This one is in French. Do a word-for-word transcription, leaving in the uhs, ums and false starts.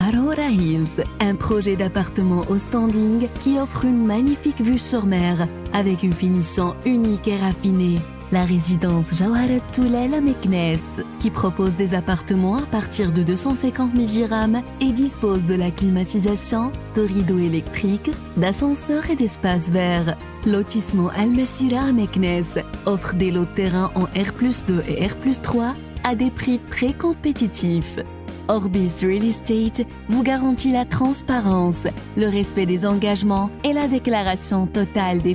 Aurora Hills, un projet d'appartement au standing qui offre une magnifique vue sur mer avec une finition unique et raffinée. La résidence Jawharat Toulal à Meknès, qui propose des appartements à partir de deux cent cinquante mille dirhams et dispose de la climatisation, de rideaux électriques, d'ascenseurs et d'espaces verts. Lotissement Al-Masira à Meknès offre des lots de terrain en R plus deux et R plus trois à des prix très compétitifs. Orbis Real Estate vous garantit la transparence, le respect des engagements et la déclaration totale des